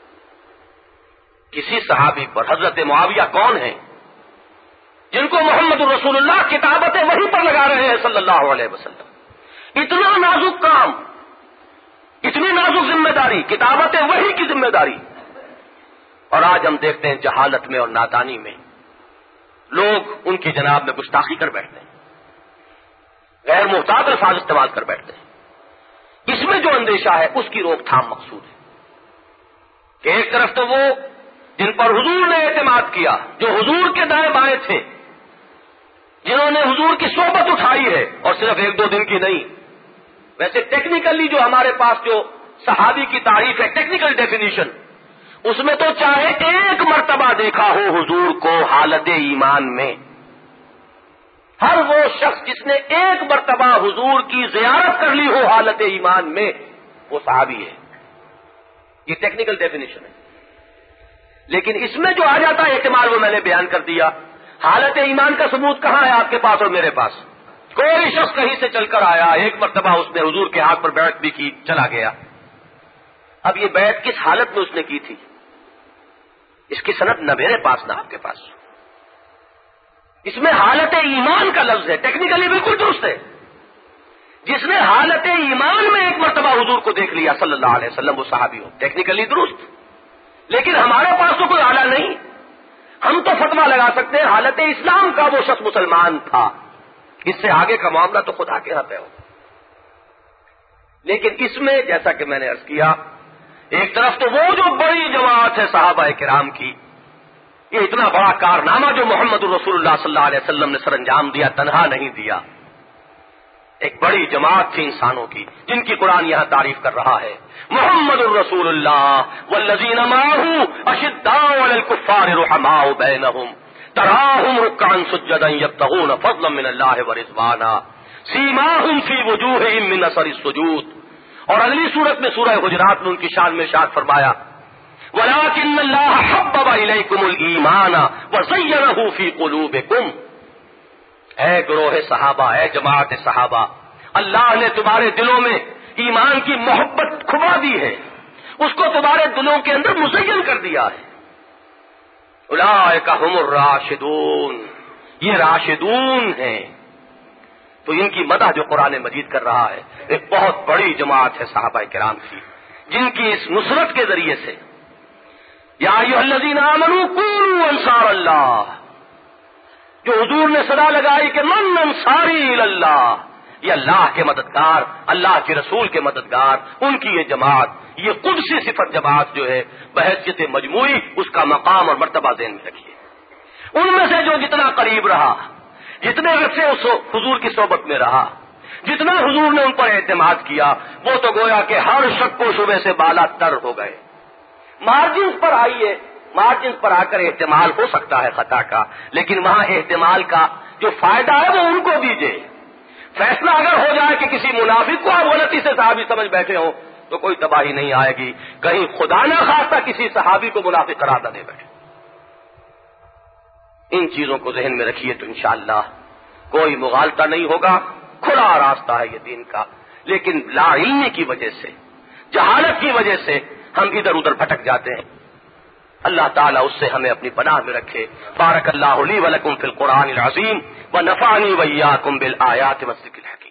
کسی صحابی پر، حضرت معاویہ کون ہیں جن کو محمد الرسول اللہ کتابت وحی پر لگا رہے ہیں صلی اللہ علیہ وسلم. اتنا نازک کام، اتنی نازک ذمہ داری، کتابت وحی کی ذمہ داری. اور آج ہم دیکھتے ہیں جہالت میں اور نادانی میں لوگ ان کی جناب میں گستاخی کر بیٹھتے ہیں، غیر محتاط الفاظ استعمال کر بیٹھتے ہیں. اس میں جو اندیشہ ہے اس کی روک تھام مقصود ہے کہ ایک طرف تو وہ جن پر حضور نے اعتماد کیا، جو حضور کے دائیں بائیں تھے، جنہوں نے حضور کی صحبت اٹھائی ہے، اور صرف ایک دو دن کی نہیں. ویسے ٹیکنیکلی جو ہمارے پاس جو صحابی کی تعریف ہے، ٹیکنیکل ڈیفینیشن، اس میں تو چاہے ایک مرتبہ دیکھا ہو حضور کو حالت ایمان میں، ہر وہ شخص جس نے ایک مرتبہ حضور کی زیارت کر لی ہو حالت ایمان میں، وہ صحابی ہے. یہ ٹیکنیکل ڈیفینیشن ہے. لیکن اس میں جو آ جاتا ہے احتمال، وہ میں نے بیان کر دیا. حالت ایمان کا ثبوت کہاں ہے آپ کے پاس اور میرے پاس؟ کوئی شخص کہیں سے چل کر آیا، ایک مرتبہ اس نے حضور کے ہاتھ پر بیعت بھی کی، چلا گیا. اب یہ بیعت کس حالت میں اس نے کی تھی، اس کی سند نہ میرے پاس نہ آپ کے پاس. اس میں حالت ایمان کا لفظ ہے، ٹیکنیکلی بالکل درست ہے. جس نے حالت ایمان میں ایک مرتبہ حضور کو دیکھ لیا صلی اللہ علیہ وسلم وہ صحابی ہو، ٹیکنیکلی درست، لیکن ہمارے پاس تو کوئی آلہ نہیں، ہم تو فتویٰ لگا سکتے ہیں حالت اسلام کا وہ شخص مسلمان تھا، اس سے آگے کا معاملہ تو خدا کے ہاتھ ہے ہو۔ لیکن اس میں جیسا کہ میں نے عرض کیا، ایک طرف تو وہ جو بڑی جماعت ہے صحابہ کرام کی، یہ اتنا بڑا کارنامہ جو محمد الرسول اللہ صلی اللہ علیہ وسلم نے سر انجام دیا، تنہا نہیں دیا، ایک بڑی جماعت تھی انسانوں کی جن کی قرآن یہاں تعریف کر رہا ہے۔ محمد الرسول اللہ والذین معہ اشداء علی الکفار رحماء بینہم تراہم رکعا سجدا یبتغون فضلا من اللہ ورضوانا سیماہم فی وجوہہم من اثر السجود۔ اور اگلی صورت میں سورہ حجرات میں ان کی شان میں ارشاد فرمایا وَلَٰكِنَّ اللَّهَ حَبَّبَ إِلَيْكُمُ الْإِيمَانَ وَزَيَّنَهُ فِي قُلُوبِكُمْ۔ اے گروہ صحابہ، اے جماعت صحابہ، اللہ نے تمہارے دلوں میں ایمان کی محبت کھبا دی ہے، اس کو تمہارے دلوں کے اندر مزین کر دیا ہے۔ اولئک ھم الراشدون، یہ راشدون ہیں۔ تو ان کی مدح جو قرآن مجید کر رہا ہے، ایک بہت بڑی جماعت ہے صحابہ کرام کی، جن کی اس نصرت کے ذریعے سے یا ایھا الذین آمنوا کونوا انصار اللہ، جو حضور نے صدا لگائی کہ من انصاری اللہ، یہ اللہ کے مددگار، اللہ کے رسول کے مددگار، ان کی یہ جماعت، یہ قدسی صفت جماعت جو ہے بحیثیت مجموعی، اس کا مقام اور مرتبہ ذہن میں رکھیے۔ ان میں سے جو جتنا قریب رہا، جتنے عرصے اس حضور کی صحبت میں رہا، جتنا حضور نے ان پر اعتماد کیا، وہ تو گویا کہ ہر شک و شبہ سے بالا تر ہو گئے۔ مارجنز پر آئیے، مارجنز پر آ کر احتمال ہو سکتا ہے خطا کا، لیکن وہاں احتمال کا جو فائدہ ہے وہ ان کو دیجیے۔ فیصلہ اگر ہو جائے کہ کسی منافق کو آپ غلطی سے صحابی سمجھ بیٹھے ہوں تو کوئی تباہی نہیں آئے گی، کہیں خدا نہ خواستہ کسی صحابی کو منافق قرار نہ دے بیٹھے۔ ان چیزوں کو ذہن میں رکھیے تو انشاءاللہ کوئی مغالطہ نہیں ہوگا، کھلا راستہ ہے یہ دین کا۔ لیکن لا علمی کی وجہ سے، جہالت کی وجہ سے ہم ادھر ادھر بھٹک جاتے ہیں۔ اللہ تعالیٰ اس سے ہمیں اپنی پناہ میں رکھے۔ بارک اللہ لی ولکم فی القرآن العظیم ونفعنی وإیاکم بالآیات والذکر الحکیم۔